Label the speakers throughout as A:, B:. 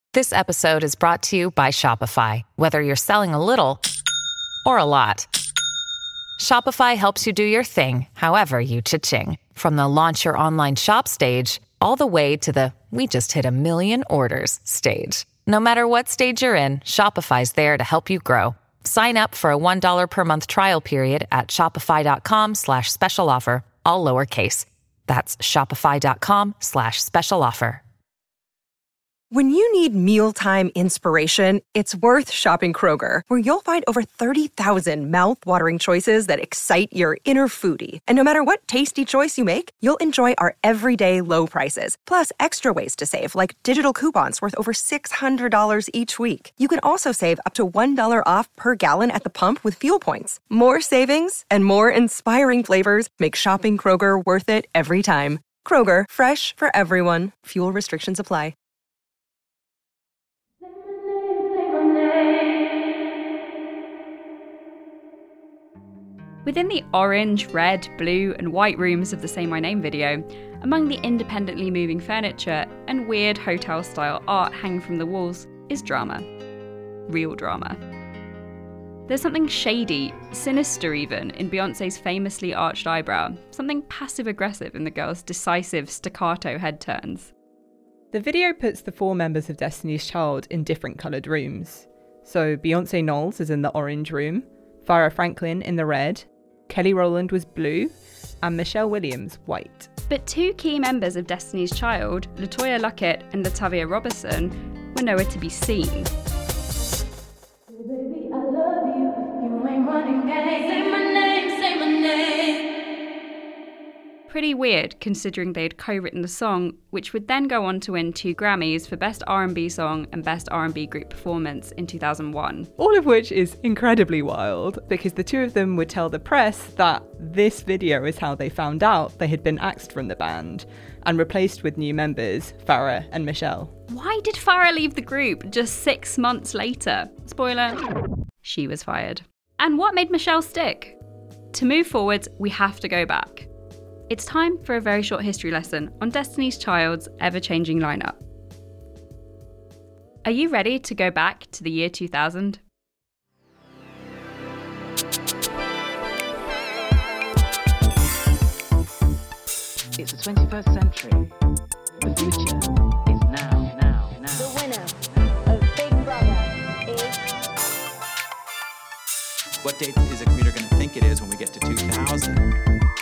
A: This episode is brought to you by Shopify. Whether you're selling a little or a lot, Shopify helps you do your thing, however you cha-ching. From the launch your online shop stage, all the way to the we just hit 1 million orders stage. No matter what stage you're in, Shopify's there to help you grow. Sign up for a $1 per month trial period at shopify.com/special offer, all lowercase. That's shopify.com/special offer.
B: When you need mealtime inspiration, it's worth shopping Kroger, where you'll find over 30,000 mouth-watering choices that excite your inner foodie. And no matter what tasty choice you make, you'll enjoy our everyday low prices, plus extra ways to save, like digital coupons worth over $600 each week. You can also save up to $1 off per gallon at the pump with fuel points. More savings and more inspiring flavors make shopping Kroger worth it every time. Kroger, fresh for everyone. Fuel restrictions apply.
C: Within the orange, red, blue, and white rooms of the Say My Name video, among the independently moving furniture and weird hotel-style art hanging from the walls, is drama. Real drama. There's something shady, sinister even, in Beyoncé's famously arched eyebrow, something passive-aggressive in the girl's decisive staccato head turns.
D: The video puts the 4 members of Destiny's Child in different coloured rooms. So Beyoncé Knowles is in the orange room, Farrah Franklin in the red, Kelly Rowland was blue, and Michelle Williams white.
C: But 2 key members of Destiny's Child, LaToya Luckett and Latavia Robertson, were nowhere to be seen.
E: Baby, I love you. You ain't running game. Say my name, say my name.
C: Pretty weird, considering they had co-written the song, which would then go on to win 2 Grammys for Best R&B Song and Best R&B Group Performance in 2001.
D: All of which is incredibly wild, because the 2 of them would tell the press that this video is how they found out they had been axed from the band and replaced with new members, Farrah and Michelle.
C: Why did Farrah leave the group just 6 months later? Spoiler, she was fired. And what made Michelle stick? To move forward, we have to go back. It's time for a very short history lesson on Destiny's Child's ever-changing lineup. Are you ready to go back to the year 2000?
F: It's the 21st century. The future is now.
E: The winner of Big Brother is...
G: What date is a commuter going to think it is when we get to 2000?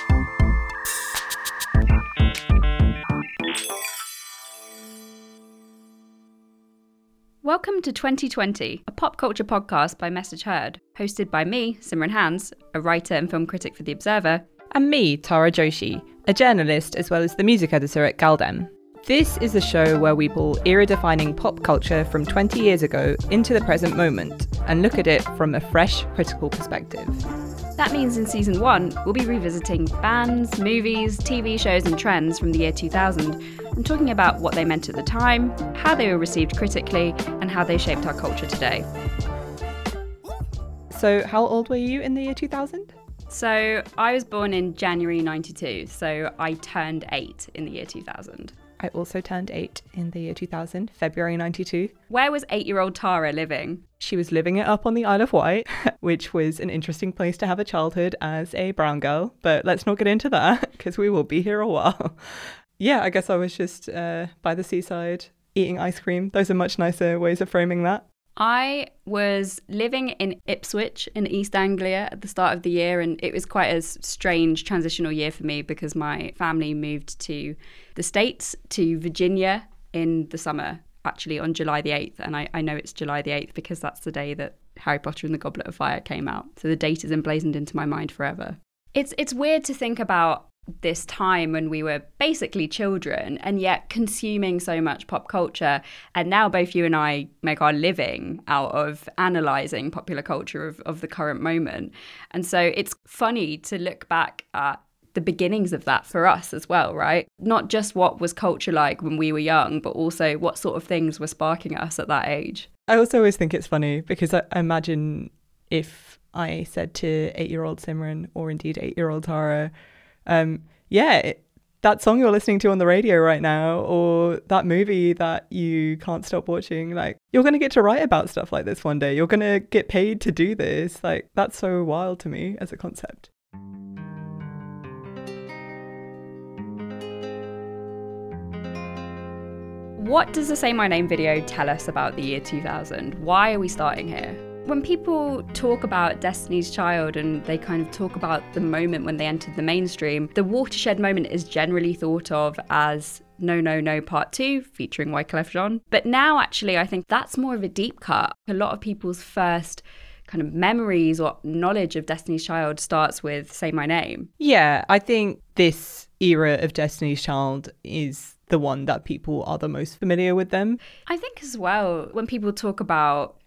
C: Welcome to 2020, a pop culture podcast by Message Heard, hosted by me, Simran Hans, a writer and film critic for The Observer,
D: And me, Tara Joshi, a journalist as well as the music editor at Galdem. This is a show where we pull era-defining pop culture from 20 years ago into the present moment and look at it from a fresh, critical perspective.
C: That means in Season 1, we'll be revisiting bands, movies, TV shows and trends from the year 2000 and talking about what they meant at the time, how they were received critically, and how they shaped our culture today.
D: So how old were you in the year 2000?
C: So I was born in January 92, so I turned 8 in the year 2000.
D: I also turned 8 in the year 2000, February 92.
C: Where was 8-year-old Tara living?
D: She was living it up on the Isle of Wight, which was an interesting place to have a childhood as a brown girl. But let's not get into that, because we will be here a while. Yeah, I guess I was just by the seaside, eating ice cream. Those are much nicer ways of framing that.
C: I was living in Ipswich in East Anglia at the start of the year, and it was quite a strange transitional year for me because my family moved to the States, to Virginia in the summer, actually on July the 8th. And I know it's July the 8th because that's the day that Harry Potter and the Goblet of Fire came out. So the date is emblazoned into my mind forever. It's weird to think about this time when we were basically children and yet consuming so much pop culture. And now both you and I make our living out of analysing popular culture of the current moment. And so it's funny to look back at the beginnings of that for us as well, right? Not just what was culture like when we were young, but also what sort of things were sparking us at that age.
D: I also always think it's funny because I imagine if I said to 8-year-old Simran or indeed 8-year-old Tara, that song you're listening to on the radio right now, or that movie that you can't stop watching, like, you're going to get to write about stuff like this one day. You're going to get paid to do this. Like, that's so wild to me as a concept.
C: What does the Say My Name video tell us about the year 2000? Why are we starting here? When people talk about Destiny's Child and they kind of talk about the moment when they entered the mainstream, the watershed moment is generally thought of as No No No Part 2 featuring Wyclef Jean. But now actually I think that's more of a deep cut. A lot of people's first kind of memories or knowledge of Destiny's Child starts with Say My Name.
D: Yeah, I think this era of Destiny's Child is the one that people are the most familiar with them.
C: I think as well, when people talk about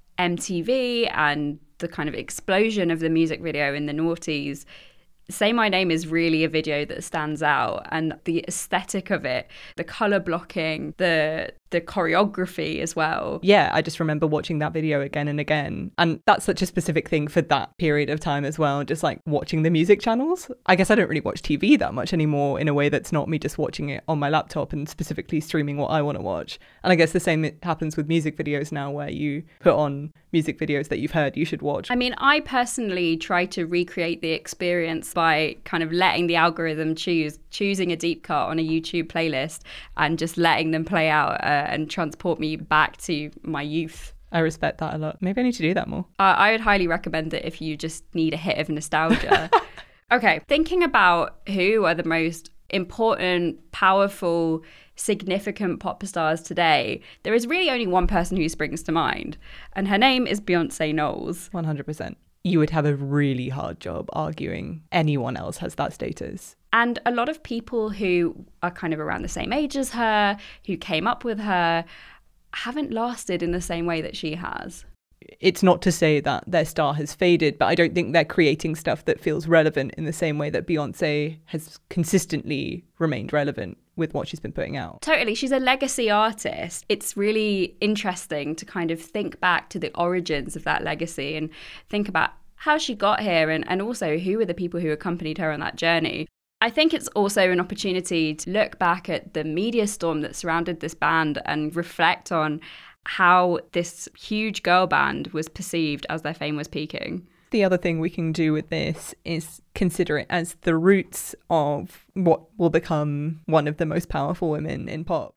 C: MTV and the kind of explosion of the music video in the noughties, Say My Name is really a video that stands out, and the aesthetic of it, the color blocking, the choreography as well.
D: Yeah, I just remember watching that video again and again. And that's such a specific thing for that period of time as well, just like watching the music channels. I guess I don't really watch TV that much anymore in a way that's not me just watching it on my laptop and specifically streaming what I want to watch. And I guess the same happens with music videos now, where you put on music videos that you've heard you should watch.
C: I mean, I personally try to recreate the experience by kind of letting the algorithm choosing a deep cut on a YouTube playlist and just letting them play out and transport me back to my youth.
D: I respect that a lot. Maybe I need to do that more.
C: I would highly recommend it if you just need a hit of nostalgia. Okay, thinking about who are the most important, powerful, significant pop stars today, there is really only one person who springs to mind, and her name is Beyonce Knowles.
D: 100%. You would have a really hard job arguing anyone else has that status.
C: And a lot of people who are kind of around the same age as her, who came up with her, haven't lasted in the same way that she has.
D: It's not to say that their star has faded, but I don't think they're creating stuff that feels relevant in the same way that Beyonce has consistently remained relevant with what she's been putting out.
C: Totally. She's a legacy artist. It's really interesting to kind of think back to the origins of that legacy and think about how she got here and also who were the people who accompanied her on that journey. I think it's also an opportunity to look back at the media storm that surrounded this band and reflect on how this huge girl band was perceived as their fame was peaking.
D: The other thing we can do with this is consider it as the roots of what will become one of the most powerful women in pop.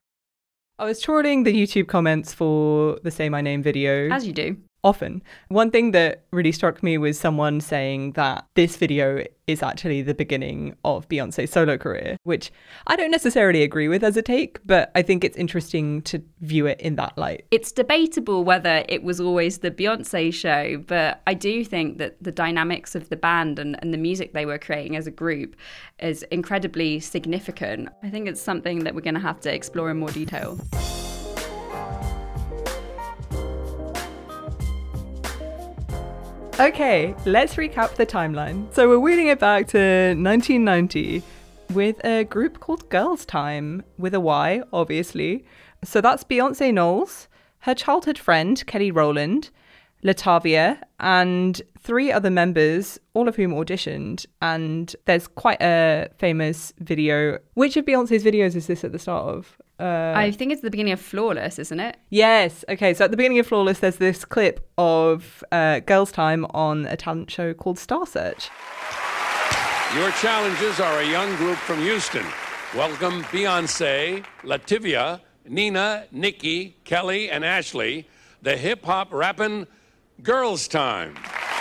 D: I was trawling the YouTube comments for the Say My Name video.
C: As you do.
D: Often. One thing that really struck me was someone saying that this video is actually the beginning of Beyonce's solo career, which I don't necessarily agree with as a take, but I think it's interesting to view it in that light.
C: It's debatable whether it was always the Beyonce show, but I do think that the dynamics of the band and the music they were creating as a group is incredibly significant. I think it's something that we're going to have to explore in more detail.
D: Okay, let's recap the timeline. So we're wheeling it back to 1990 with a group called Girls Tyme, with a Y, obviously. So that's Beyonce Knowles, her childhood friend, Kelly Rowland, Latavia, and 3 other members, all of whom auditioned. And there's quite a famous video. Which of Beyonce's videos is this at the start of?
C: I think it's the beginning of Flawless, isn't it?
D: Yes. Okay, so at the beginning of Flawless, there's this clip of Girls Tyme on a talent show called Star Search.
H: Your challengers are a young group from Houston. Welcome Beyonce, Latavia, Nina, Nikki, Kelly, and Ashley, the hip-hop rapping Girls Tyme.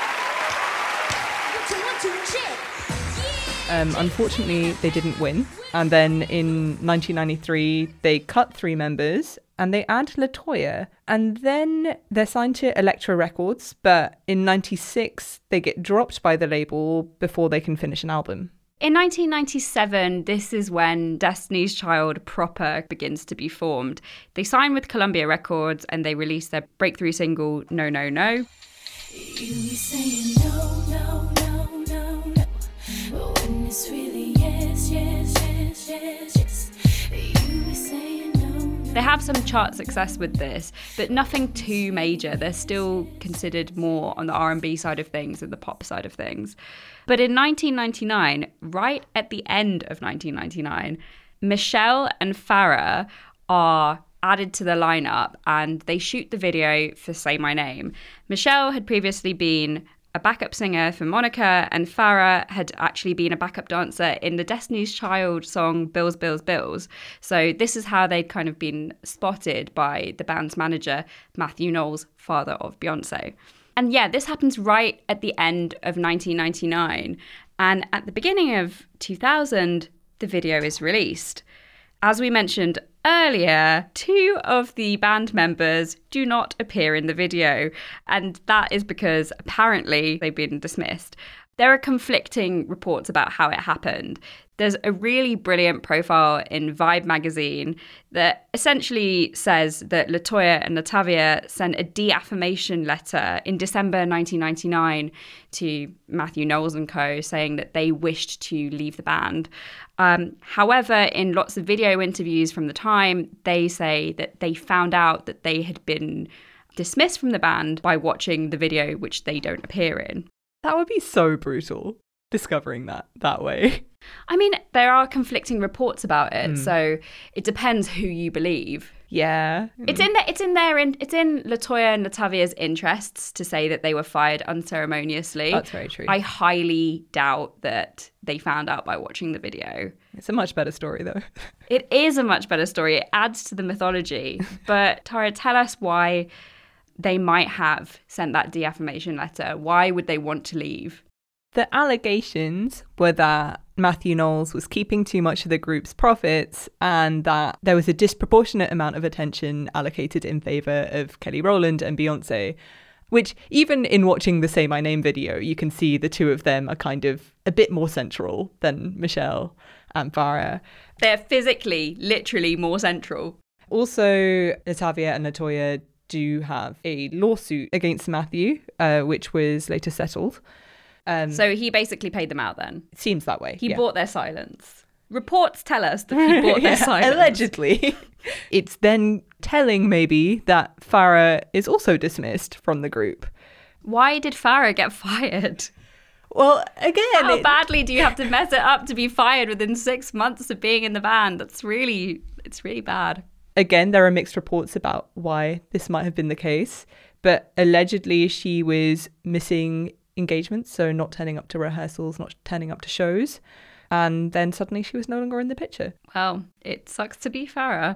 D: Unfortunately, they didn't win. And then in 1993, they cut 3 members and they add LaToya. And then they're signed to Elektra Records. But in 96, they get dropped by the label before they can finish an album.
C: In 1997, this is when Destiny's Child proper begins to be formed. They sign with Columbia Records and they release their breakthrough single, No No No.
E: You be saying no, no, no, no, no, but when it's really yes, yes, yes, yes, yes. You be saying no, no.
C: They have some chart success with this, but nothing too major. They're still considered more on the R&B side of things than the pop side of things. But in 1999, right at the end of 1999, Michelle and Farrah are added to the lineup and they shoot the video for Say My Name. Michelle had previously been a backup singer for Monica, and Farrah had actually been a backup dancer in the Destiny's Child song Bills, Bills, Bills. So this is how they'd kind of been spotted by the band's manager, Matthew Knowles, father of Beyonce. And yeah, this happens right at the end of 1999. And at the beginning of 2000, the video is released. As we mentioned earlier, 2 of the band members do not appear in the video, and that is because apparently they've been dismissed. There are conflicting reports about how it happened. There's a really brilliant profile in Vibe magazine that essentially says that LaToya and Latavia sent a de-affirmation letter in December 1999 to Matthew Knowles and co, saying that they wished to leave the band. However, in lots of video interviews from the time, they say that they found out that they had been dismissed from the band by watching the video, which they don't appear in.
D: That would be so brutal, discovering that way.
C: I mean, there are conflicting reports about it, so it depends who you believe.
D: Yeah.
C: It's in LaToya and Latavia's interests to say that they were fired unceremoniously.
D: That's very true.
C: I highly doubt that they found out by watching the video.
D: It's a much better story, though.
C: It is a much better story. It adds to the mythology. But Tara, tell us why they might have sent that de-affirmation letter. Why would they want to leave?
D: The allegations were that Matthew Knowles was keeping too much of the group's profits and that there was a disproportionate amount of attention allocated in favour of Kelly Rowland and Beyonce, which even in watching the Say My Name video, you can see the 2 of them are kind of a bit more central than Michelle and Farrah.
C: They're physically, literally more central.
D: Also, Latavia and LaToya do have a lawsuit against Matthew, which was later settled.
C: So he basically paid them out then?
D: It seems that way.
C: He bought their silence. Reports tell us that he bought their silence.
D: Allegedly. It's then telling maybe that Farrah is also dismissed from the group.
C: Why did Farrah get fired?
D: Well, again...
C: How badly do you have to mess it up to be fired within 6 months of being in the band? It's really bad.
D: Again, there are mixed reports about why this might have been the case, but allegedly she was missing engagements, so not turning up to rehearsals, not turning up to shows, and then suddenly she was no longer in the picture.
C: Well, it sucks to be Farrah.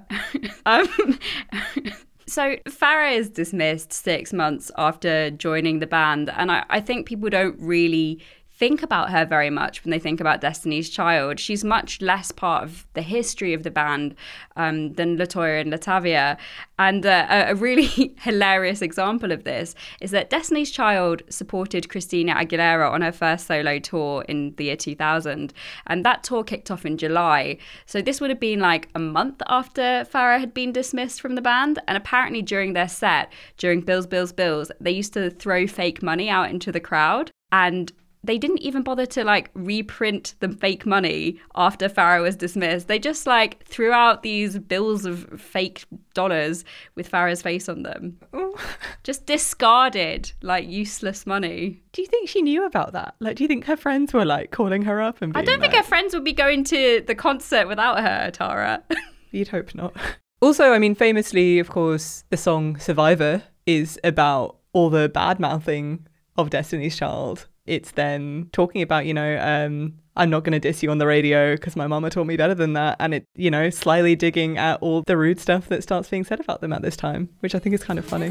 C: So Farrah is dismissed 6 months after joining the band, and I think people don't really think about her very much when they think about Destiny's Child. She's much less part of the history of the band than LaToya and Latavia. And a really hilarious example of this is that Destiny's Child supported Christina Aguilera on her first solo tour in the year 2000. And that tour kicked off in July. So this would have been like a month after Farrah had been dismissed from the band. And apparently during their set, during Bills, Bills, Bills, they used to throw fake money out into the crowd. And they didn't even bother to like reprint the fake money after Farrah was dismissed. They just like threw out these bills of fake dollars with Farrah's face on them.
D: Ooh.
C: Just discarded like useless money.
D: Do you think she knew about that? Like, do you think her friends were like calling her up and being
C: I don't think her friends would be going to the concert without her, Tara.
D: You'd hope not. Also, I mean, famously, of course, the song Survivor is about all the bad-mouthing of Destiny's Child. It's then talking about, I'm not going to diss you on the radio because my mama taught me better than that. And it, slyly digging at all the rude stuff that starts being said about them at this time, which I think is kind of funny.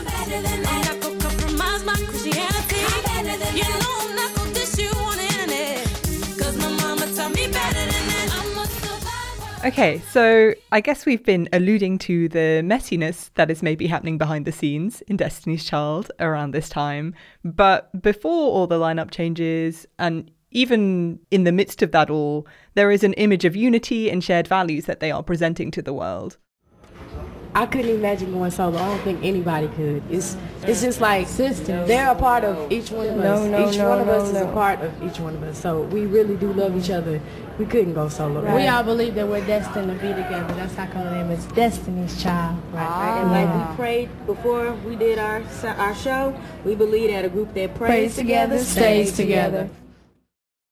D: Okay, so I guess we've been alluding to the messiness that is maybe happening behind the scenes in Destiny's Child around this time. But before all the lineup changes, and even in the midst of that all, there is an image of unity and shared values that they are presenting to the world.
I: I couldn't imagine going solo. I don't think anybody could. It's just like they're a part of each one of us. Each one of us is a part of each one of us. So we really do love each other. We couldn't go solo. Right.
J: We all believe that we're destined to be together. That's how come the name is Destiny's Child.
I: Right. And like we prayed before we did our show, we believe that a group that prays together stays together.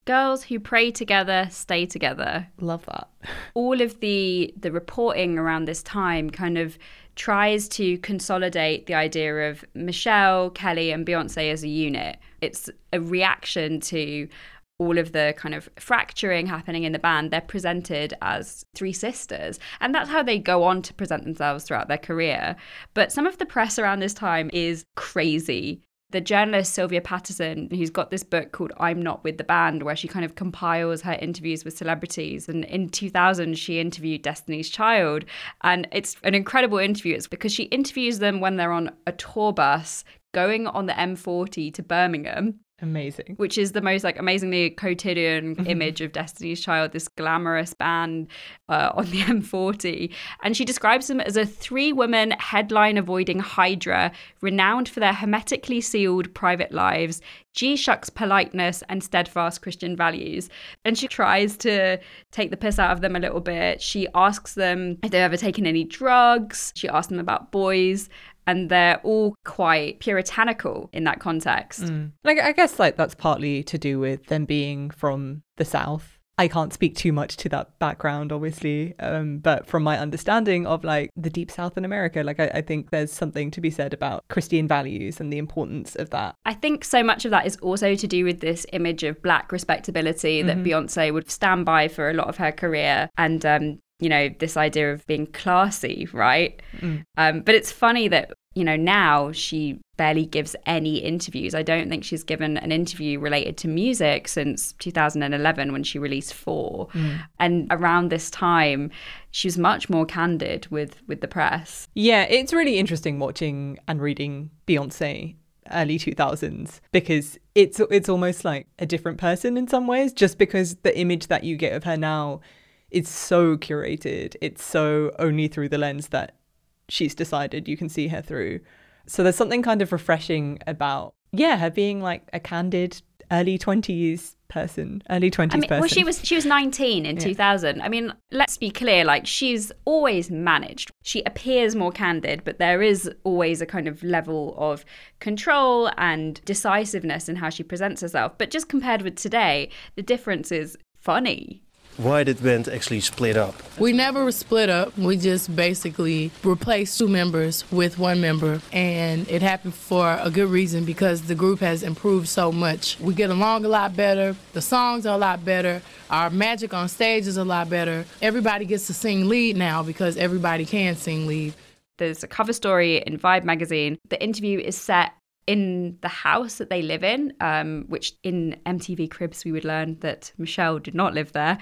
C: Girls who pray together stay together.
D: Love that.
C: All of the reporting around this time kind of tries to consolidate the idea of Michelle, Kelly, and Beyonce as a unit. It's a reaction to all of the kind of fracturing happening in the band. They're presented as three sisters, and that's how they go on to present themselves throughout their career. But some of the press around this time is crazy. The journalist Sylvia Patterson, who's got this book called I'm Not With the Band, where she kind of compiles her interviews with celebrities. And in 2000, she interviewed Destiny's Child. And it's an incredible interview. It's because she interviews them when they're on a tour bus going on the M40 to Birmingham.
D: Amazing.
C: Which is the most amazingly quotidian image of Destiny's Child, this glamorous band on the M40. And she describes them as a 3-woman headline-avoiding hydra, renowned for their hermetically sealed private lives, G-shucks politeness, and steadfast Christian values. And she tries to take the piss out of them a little bit. She asks them if they've ever taken any drugs. She asks them about boys. And they're all quite puritanical in that context.
D: I guess that's partly to do with them being from the South. I can't speak too much to that background, obviously. But from my understanding of the deep South in America, I think there's something to be said about Christian values and the importance of that.
C: I think so much of that is also to do with this image of Black respectability that Beyonce would stand by for a lot of her career. And, this idea of being classy, right? But it's funny that, now she barely gives any interviews. I don't think she's given an interview related to music since 2011 when she released 4. And around this time, she was much more candid with the press.
D: Yeah, it's really interesting watching and reading Beyonce early 2000s because it's almost like a different person in some ways, just because the image that you get of her now is so curated. It's so only through the lens that she's decided you can see her through. So there's something kind of refreshing about, her being a candid early 20s person.
C: Well, she was 19 in 2000. I mean, let's be clear, she's always managed. She appears more candid, but there is always a kind of level of control and decisiveness in how she presents herself. But just compared with today, the difference is funny.
K: Why did the band actually split up?
I: We never split up. We just basically replaced 2 members with 1 member. And it happened for a good reason because the group has improved so much. We get along a lot better. The songs are a lot better. Our magic on stage is a lot better. Everybody gets to sing lead now because everybody can sing lead.
C: There's a cover story in Vibe magazine. The interview is set in the house that they live in, which in MTV Cribs we would learn that Michelle did not live there.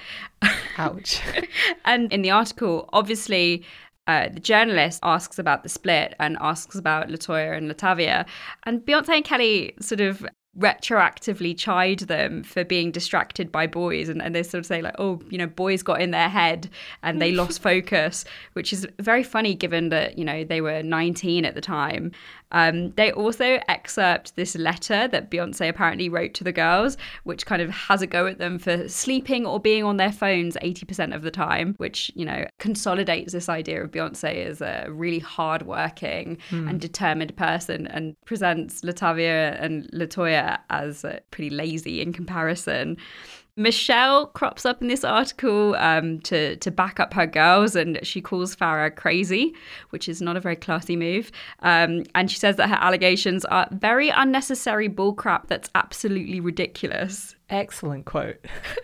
D: Ouch.
C: And in the article, obviously, the journalist asks about the split and asks about LaToya and Latavia. And Beyonce and Kelly sort of retroactively chide them for being distracted by boys, and they sort of say boys got in their head and they lost focus, which is very funny given that they were 19 at the time. They also excerpt this letter that Beyonce apparently wrote to the girls, which kind of has a go at them for sleeping or being on their phones 80% of the time, which consolidates this idea of Beyonce as a really hardworking and determined person, and presents Latavia and LaToya as pretty lazy in comparison. Michelle crops up in this article to back up her girls, and she calls Farrah crazy, which is not a very classy move. And she says that her allegations are very unnecessary bullcrap that's absolutely ridiculous.
D: Excellent quote.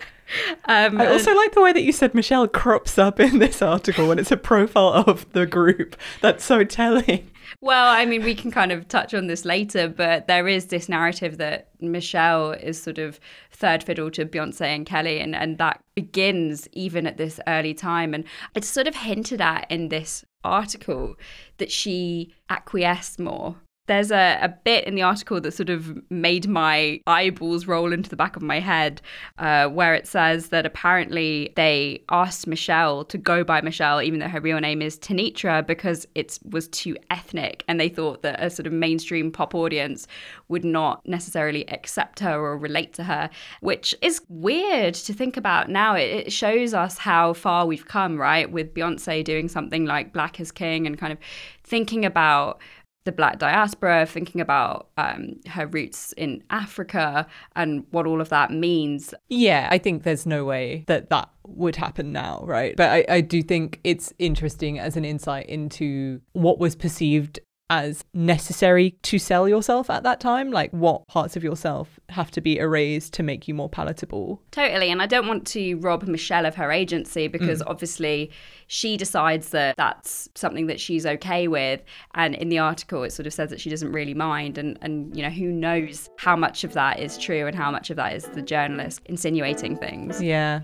D: I also like the way that you said Michelle crops up in this article when it's a profile of the group. That's so telling.
C: Well, I mean, we can kind of touch on this later, but there is this narrative that Michelle is sort of third fiddle to Beyonce and Kelly, and that begins even at this early time. And it's sort of hinted at in this article that she acquiesced more. There's a bit in the article that sort of made my eyeballs roll into the back of my head, where it says that apparently they asked Michelle to go by Michelle, even though her real name is Tanitra, because it was too ethnic, and they thought that a sort of mainstream pop audience would not necessarily accept her or relate to her, which is weird to think about now. It shows us how far we've come, right, with Beyonce doing something like Black is King and kind of thinking about the Black diaspora, thinking about her roots in Africa and what all of that means.
D: Yeah, I think there's no way that that would happen now, right? But I do think it's interesting as an insight into what was perceived as necessary to sell yourself at that time, like what parts of yourself have to be erased to make you more palatable.
C: Totally. And I don't want to rob Michelle of her agency, because obviously she decides that that's something that she's okay with. And in the article, it sort of says that she doesn't really mind. And you know, who knows how much of that is true and how much of that is the journalist insinuating things.
D: Yeah.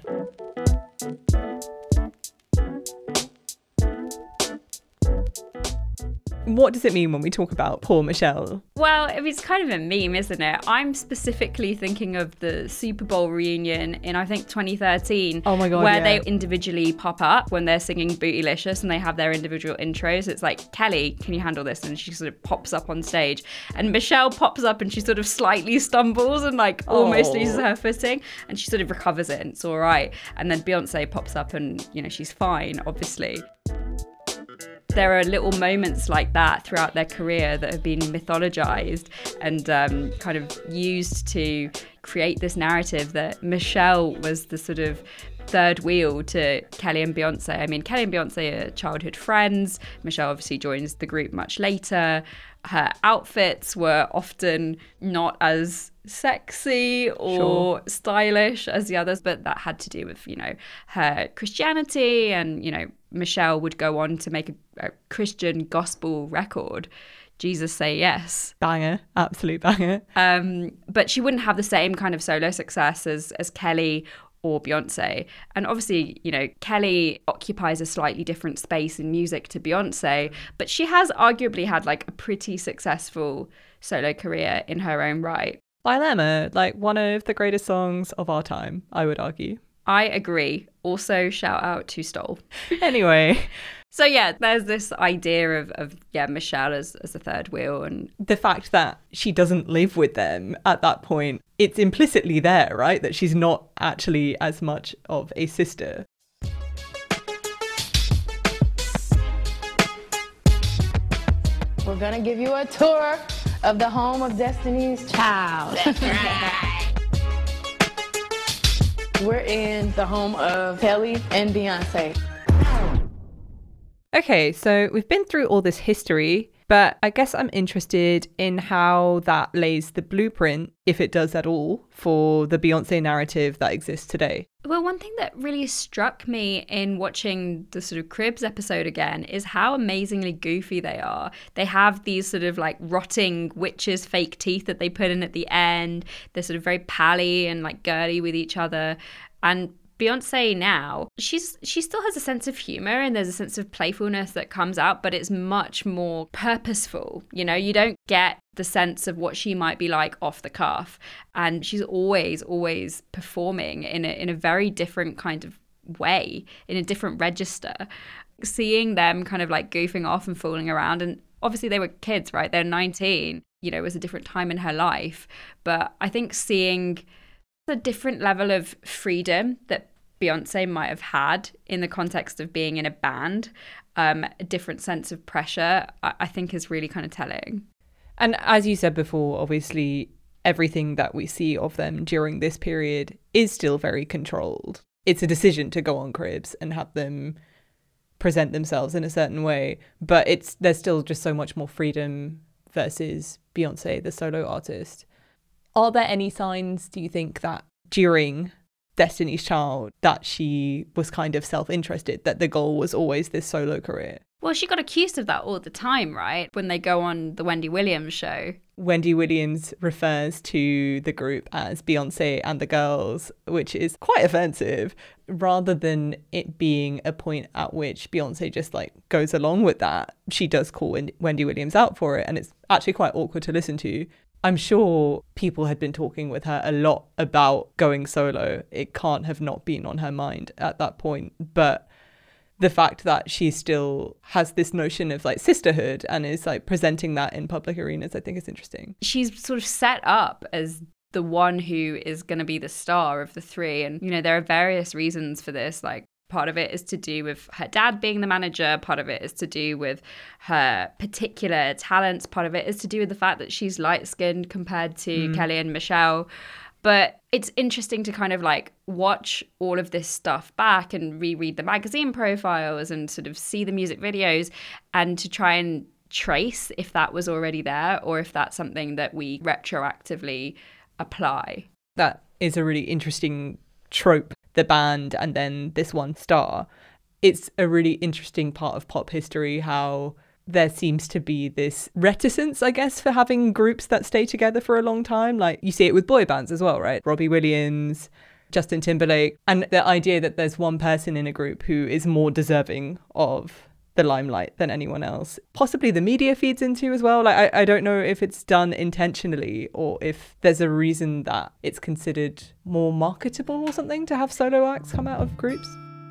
D: What does it mean when we talk about poor Michelle?
C: Well, I mean, it's kind of a meme, isn't it? I'm specifically thinking of the Super Bowl reunion in, I think, 2013.
D: Oh my God,
C: where
D: yeah.
C: they individually pop up when they're singing Bootylicious and they have their individual intros. It's like, Kelly, can you handle this? And she sort of pops up on stage. And Michelle pops up and she sort of slightly stumbles and like almost loses her footing. And she sort of recovers it and it's all right. And then Beyonce pops up and, you know, she's fine, obviously. There are little moments like that throughout their career that have been mythologized and kind of used to create this narrative that Michelle was the sort of third wheel to Kelly and Beyonce. I mean, Kelly and Beyonce are childhood friends. Michelle obviously joins the group much later. Her outfits were often not as sexy or stylish as the others, but that had to do with, you know, her Christianity. And, you know, Michelle would go on to make a Christian gospel record, Jesus Say Yes.
D: Banger, absolute banger.
C: But she wouldn't have the same kind of solo success as Kelly or Beyonce. And obviously, you know, Kelly occupies a slightly different space in music to Beyonce, but she has arguably had like a pretty successful solo career in her own right.
D: Dilemma, like one of the greatest songs of our time, I would argue.
C: I agree. Also, shout out to Stoll.
D: Anyway.
C: So yeah, there's this idea of Michelle as the third wheel, and
D: the fact that she doesn't live with them at that point, it's implicitly there, right? That she's not actually as much of a sister.
I: We're gonna give you a tour of the home of Destiny's Child. That's right. We're in the home of Kelly and Beyonce.
D: Okay, so we've been through all this history, but I guess I'm interested in how that lays the blueprint, if it does at all, for the Beyonce narrative that exists today.
C: Well, one thing that really struck me in watching the sort of Cribs episode again is how amazingly goofy they are. They have these sort of like rotting witches' fake teeth that they put in at the end. They're sort of very pally and like girly with each other. And Beyonce now, she still has a sense of humor and there's a sense of playfulness that comes out, but it's much more purposeful. You know, you don't get the sense of what she might be like off the cuff. And she's always performing in a very different kind of way, in a different register. Seeing them kind of like goofing off and fooling around, and obviously they were kids, right? They're 19. You know, it was a different time in her life. But I think seeing a different level of freedom that Beyonce might have had in the context of being in a band, a different sense of pressure, I think is really kind of telling.
D: And as you said before, obviously everything that we see of them during this period is still very controlled. It's a decision to go on Cribs and have them present themselves in a certain way, but there's still just so much more freedom versus Beyonce, the solo artist. Are there any signs, do you think, that during Destiny's Child that she was kind of self-interested, that the goal was always this solo career?
C: Well, she got accused of that all the time, right? When they go on the Wendy Williams show.
D: Wendy Williams refers to the group as Beyonce and the Girls, which is quite offensive, rather than it being a point at which Beyonce just like goes along with that. She does call Wendy Williams out for it, and it's actually quite awkward to listen to. I'm sure people had been talking with her a lot about going solo. It can't have not been on her mind at that point. But the fact that she still has this notion of like sisterhood and is like presenting that in public arenas, I think is interesting.
C: She's sort of set up as the one who is going to be the star of the three. And, you know, there are various reasons for this. Like, Part of it is to do with her dad being the manager. Part of it is to do with her particular talents. Part of it is to do with the fact that she's light-skinned compared to Kelly and Michelle. But it's interesting to kind of like watch all of this stuff back and reread the magazine profiles and sort of see the music videos and to try and trace if that was already there or if that's something that we retroactively apply.
D: That is a really interesting trope, the band and then this one star. It's a really interesting part of pop history how there seems to be this reticence, I guess, for having groups that stay together for a long time. Like you see it with boy bands as well, right? Robbie Williams, Justin Timberlake, and the idea that there's one person in a group who is more deserving of the limelight than anyone else. Possibly the media feeds into as well. Like I don't know if it's done intentionally or if there's a reason that it's considered more marketable or something to have solo acts come out of groups.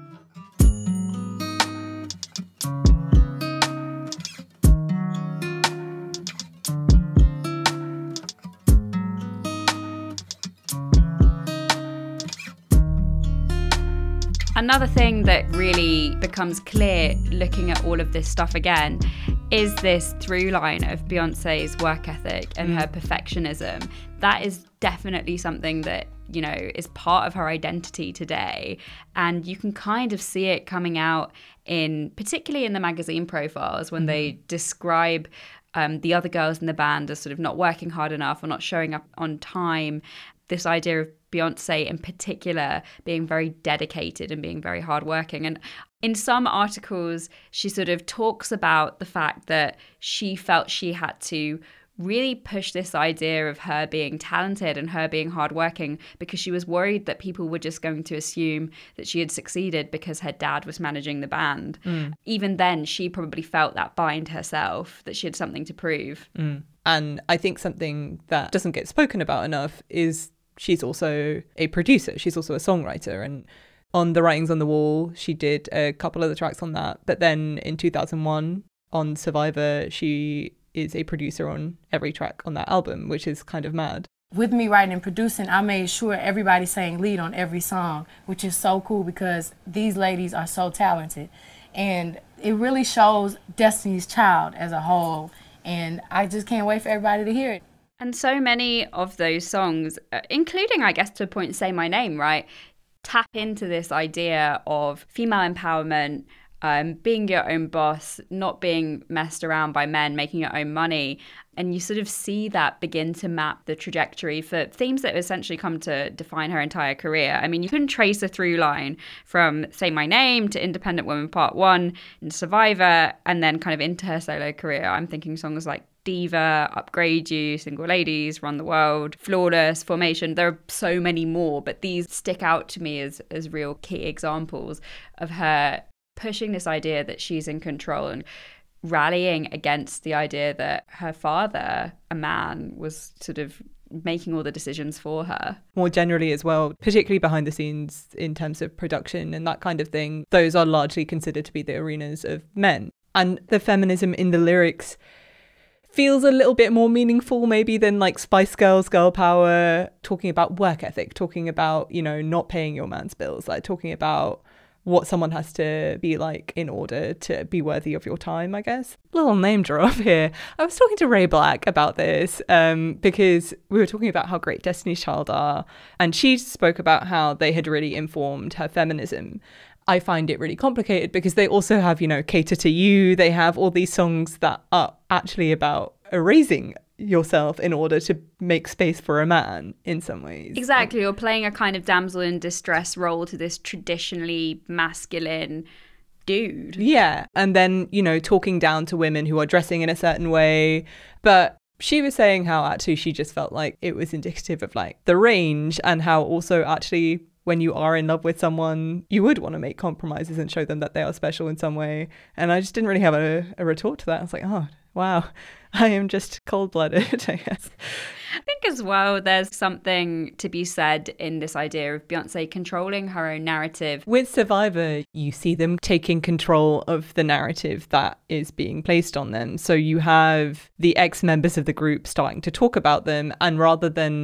C: Another thing that really becomes clear looking at all of this stuff again is this through line of Beyonce's work ethic and her perfectionism. That is definitely something that, you know, is part of her identity today. And you can kind of see it coming out particularly in the magazine profiles when they describe the other girls in the band as sort of not working hard enough or not showing up on time. This idea of Beyonce in particular being very dedicated and being very hardworking. And in some articles, she sort of talks about the fact that she felt she had to really push this idea of her being talented and her being hardworking because she was worried that people were just going to assume that she had succeeded because her dad was managing the band. Even then, she probably felt that bind herself, that she had something to prove.
D: And I think something that doesn't get spoken about enough is she's also a producer. She's also a songwriter. And on The Writings on the Wall, she did a couple of the tracks on that. But then in 2001, on Survivor, she is a producer on every track on that album, which is kind of mad.
I: With me writing and producing, I made sure everybody sang lead on every song, which is so cool because these ladies are so talented. And it really shows Destiny's Child as a whole. And I just can't wait for everybody to hear it.
C: And so many of those songs, including, I guess, to a point, Say My Name, right, tap into this idea of female empowerment, being your own boss, not being messed around by men, making your own money. And you sort of see that begin to map the trajectory for themes that essentially come to define her entire career. I mean, you can trace a through line from Say My Name to Independent Woman Part 1 and Survivor, and then kind of into her solo career. I'm thinking songs like Diva, Upgrade You, Single Ladies, Run the World, Flawless, Formation. There are so many more, but these stick out to me as real key examples of her pushing this idea that she's in control and rallying against the idea that her father, a man, was sort of making all the decisions for her.
D: More generally as well, particularly behind the scenes in terms of production and that kind of thing, those are largely considered to be the arenas of men. And the feminism in the lyrics feels a little bit more meaningful maybe than like Spice Girls, Girl Power, talking about work ethic, talking about, you know, not paying your man's bills, like talking about what someone has to be like in order to be worthy of your time, I guess. Little name drop here. I was talking to Ray Black about this because we were talking about how great Destiny's Child are, and she spoke about how they had really informed her feminism. I find it really complicated because they also have, you know, Cater to You. They have all these songs that are actually about erasing yourself in order to make space for a man in some ways.
C: Exactly, or playing a kind of damsel in distress role to this traditionally masculine dude.
D: Yeah, and then, you know, talking down to women who are dressing in a certain way. But she was saying how actually she just felt like it was indicative of like the range, and how also actually when you are in love with someone, you would want to make compromises and show them that they are special in some way. And I just didn't really have a retort to that. I was like, oh, wow, I am just cold-blooded, I guess.
C: I think as well, there's something to be said in this idea of Beyonce controlling her own narrative.
D: With Survivor, you see them taking control of the narrative that is being placed on them. So you have the ex-members of the group starting to talk about them, and rather than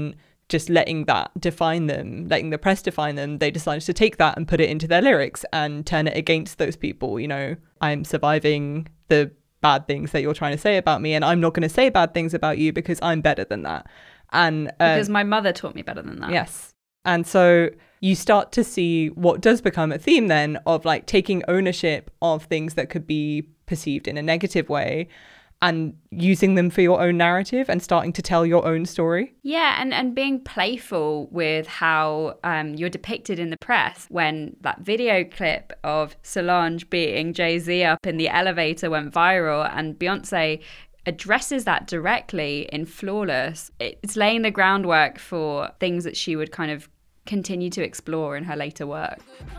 D: just letting that define them, letting the press define them, they decided to take that and put it into their lyrics and turn it against those people. You know, I'm surviving the bad things that you're trying to say about me, and I'm not going to say bad things about you because I'm better than that. And
C: because my mother taught me better than that.
D: Yes. And so you start to see what does become a theme then of like taking ownership of things that could be perceived in a negative way and using them for your own narrative and starting to tell your own story.
C: Yeah, and being playful with how you're depicted in the press. When that video clip of Solange beating Jay-Z up in the elevator went viral and Beyonce addresses that directly in Flawless, it's laying the groundwork for things that she would kind of continue to explore in her later work.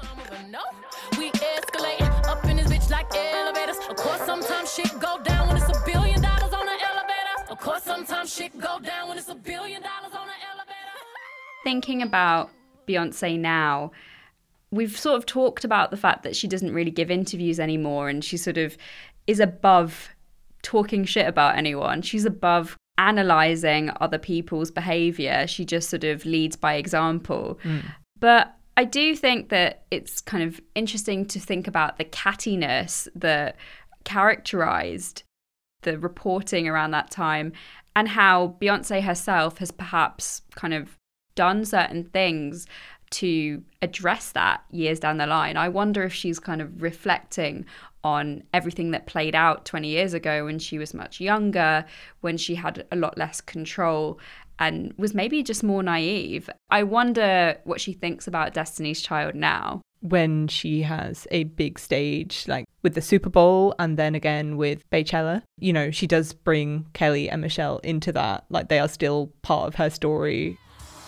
E: We escalate up in this bitch like elevators. Of course, sometimes shit go down when it's $1 billion on an elevator. Of course, sometimes shit go down when it's $1 billion on an elevator.
C: Thinking about Beyonce now, we've sort of talked about the fact that she doesn't really give interviews anymore, and she sort of is above talking shit about anyone. She's above analysing other people's behaviour. She just sort of leads by example. But I do think that it's kind of interesting to think about the cattiness that characterised the reporting around that time, and how Beyonce herself has perhaps kind of done certain things to address that years down the line. I wonder if she's kind of reflecting on everything that played out 20 years ago when she was much younger, when she had a lot less control and was maybe just more naive. I wonder what she thinks about Destiny's Child now.
D: When she has a big stage, like with the Super Bowl and then again with Beychella, you know, she does bring Kelly and Michelle into that. Like, they are still part of her story.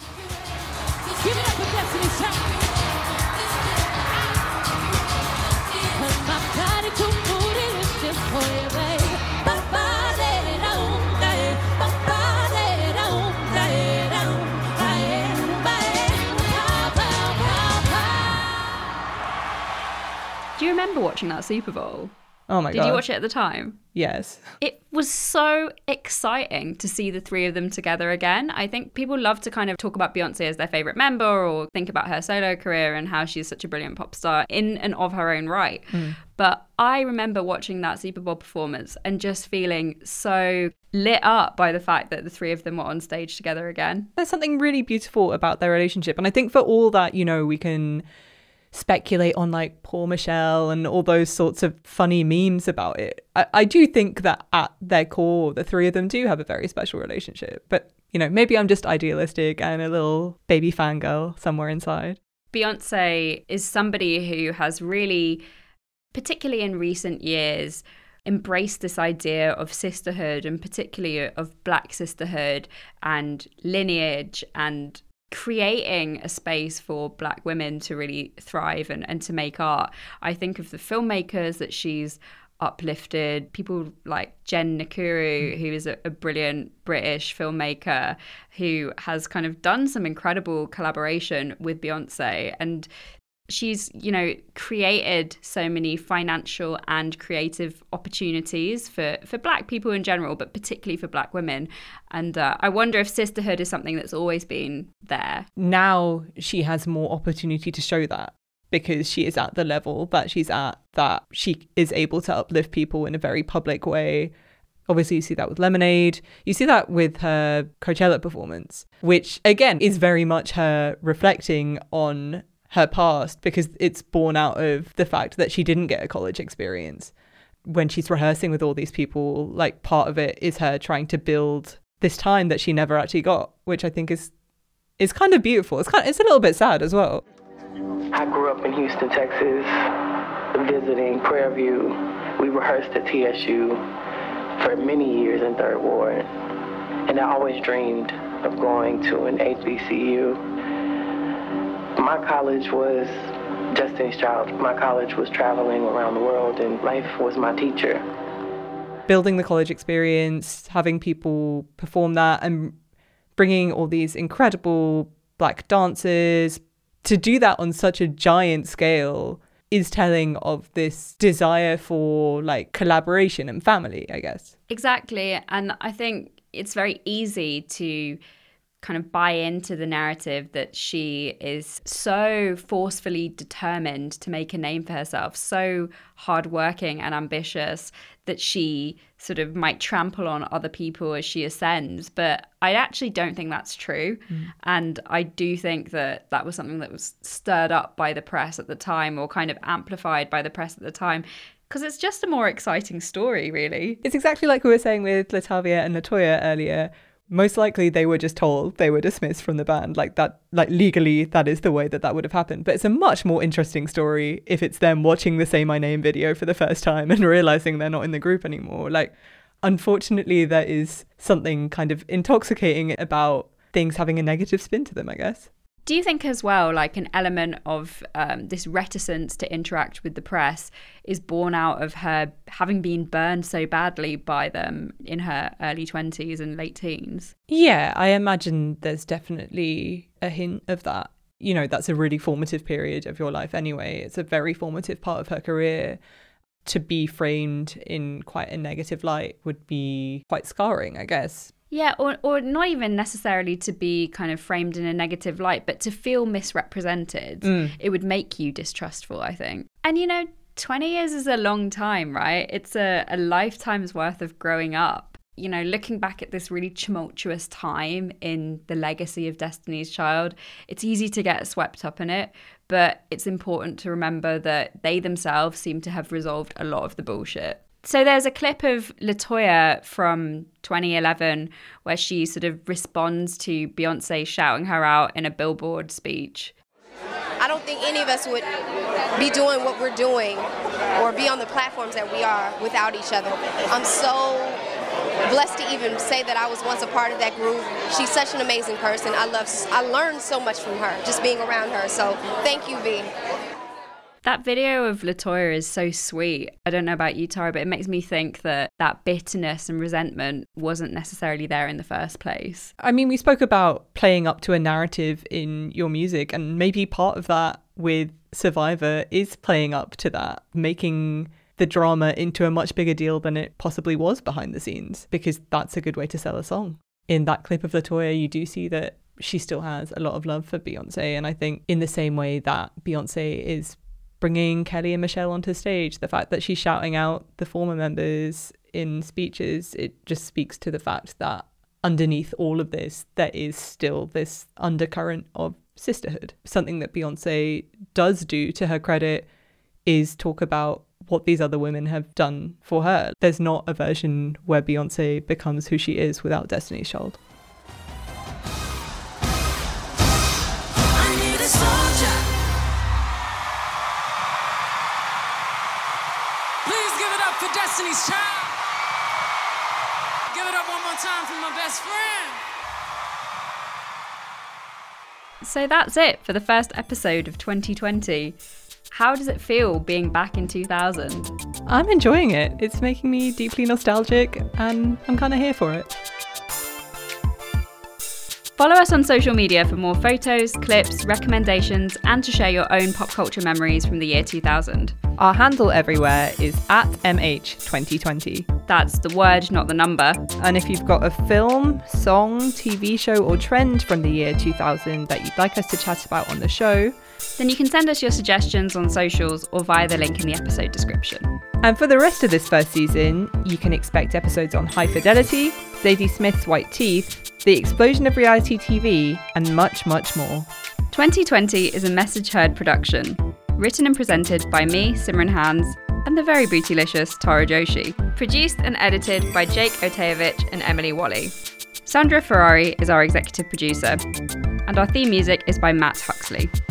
E: Give it up for Destiny's Child.
C: Do you remember watching that Super Bowl?
D: Oh my God.
C: Did you watch it at the time?
D: Yes.
C: It was so exciting to see the three of them together again. I think people love to kind of talk about Beyonce as their favourite member, or think about her solo career and how she's such a brilliant pop star in and of her own right. But I remember watching that Super Bowl performance and just feeling so lit up by the fact that the three of them were on stage together again.
D: There's something really beautiful about their relationship. And I think for all that, you know, we can speculate on like poor Michelle and all those sorts of funny memes about it. I do think that at their core, the three of them do have a very special relationship. But, you know, maybe I'm just idealistic and a little baby fangirl somewhere inside.
C: Beyonce is somebody who has really, particularly in recent years, embraced this idea of sisterhood, and particularly of Black sisterhood and lineage, and creating a space for Black women to really thrive and to make art. I think of the filmmakers that she's uplifted, people like Jen Nakuru, who is a brilliant British filmmaker who has kind of done some incredible collaboration with Beyonce. And she's, you know, created so many financial and creative opportunities for Black people in general, but particularly for Black women. And I wonder if sisterhood is something that's always been there. Now
D: she has more opportunity to show that, because she is at the level that she's at, that she is able to uplift people in a very public way. Obviously, you see that with Lemonade. You see that with her Coachella performance, which, again, is very much her reflecting on her past, because it's born out of the fact that she didn't get a college experience. When she's rehearsing with all these people, like, part of it is her trying to build this time that she never actually got, which I think is kind of beautiful. It's a little bit sad as well.
L: I grew up in Houston, Texas, visiting Prairie View. We rehearsed at TSU for many years in Third Ward, and I always dreamed of going to an HBCU. My college was Destiny's Child. My college was traveling around the world, and life was my teacher.
D: Building the college experience, having people perform that, and bringing all these incredible Black dancers, to do that on such a giant scale is telling of this desire for like collaboration and family, I guess.
C: Exactly. And I think it's very easy to kind of buy into the narrative that she is so forcefully determined to make a name for herself, so hardworking and ambitious that she sort of might trample on other people as she ascends. But I actually don't think that's true. And I do think that that was something that was stirred up by the press at the time, or kind of amplified by the press at the time, because it's just a more exciting story, really.
D: It's exactly like we were saying with Latavia and Latoya earlier. Most likely they were just told they were dismissed from the band. Like that, like legally, that is the way that would have happened. But it's a much more interesting story if it's them watching the Say My Name video for the first time and realizing they're not in the group anymore. Like, unfortunately, there is something kind of intoxicating about things having a negative spin to them, I guess.
C: Do you think as well, like, an element of this reticence to interact with the press is born out of her having been burned so badly by them in her early 20s and late teens?
D: Yeah, I imagine there's definitely a hint of that. You know, that's a really formative period of your life anyway. It's a very formative part of her career. To be framed in quite a negative light would be quite scarring, I guess.
C: Yeah, or not even necessarily to be kind of framed in a negative light, but to feel misrepresented. It would make you distrustful, I think. And, you know, 20 years is a long time, right? It's a lifetime's worth of growing up. You know, looking back at this really tumultuous time in the legacy of Destiny's Child, it's easy to get swept up in it, but it's important to remember that they themselves seem to have resolved a lot of the bullshit. So there's a clip of Latoya from 2011 where she sort of responds to Beyonce shouting her out in a Billboard speech.
M: I don't think any of us would be doing what we're doing or be on the platforms that we are without each other. I'm so blessed to even say that I was once a part of that group. She's such an amazing person. I learned so much from her, just being around her. So thank you, V.
C: That video of Latoya is so sweet. I don't know about you, Tara, but it makes me think that bitterness and resentment wasn't necessarily there in the first place.
D: I mean, we spoke about playing up to a narrative in your music, and maybe part of that with Survivor is playing up to that, making the drama into a much bigger deal than it possibly was behind the scenes, because that's a good way to sell a song. In that clip of Latoya, you do see that she still has a lot of love for Beyonce, and I think in the same way that Beyonce is bringing Kelly and Michelle onto stage, the fact that she's shouting out the former members in speeches, it just speaks to the fact that underneath all of this, there is still this undercurrent of sisterhood. Something that Beyonce does do, to her credit, is talk about what these other women have done for her. There's not a version where Beyonce becomes who she is without Destiny's Child.
E: For Destiny's Child. Give it up one more time for my best friend.
C: So that's it for the first episode of 2020. How does it feel being back in 2000?
D: I'm enjoying it. It's making me deeply nostalgic, and I'm kind of here for it.
C: Follow us on social media for more photos, clips, recommendations, and to share your own pop culture memories from the year 2000.
D: Our handle everywhere is @MH2020.
C: That's the word, not the number.
D: And if you've got a film, song, TV show, or trend from the year 2000 that you'd like us to chat about on the show,
C: then you can send us your suggestions on socials or via the link in the episode description.
D: And for the rest of this first season, you can expect episodes on High Fidelity, Zadie Smith's White Teeth, the explosion of reality TV, and much, much more.
C: 2020 is a Message Heard production, written and presented by me, Simran Hans, and the very bootylicious Tara Joshi. Produced and edited by Jake Oteyevich and Emily Wally. Sandra Ferrari is our executive producer, and our theme music is by Matt Huxley.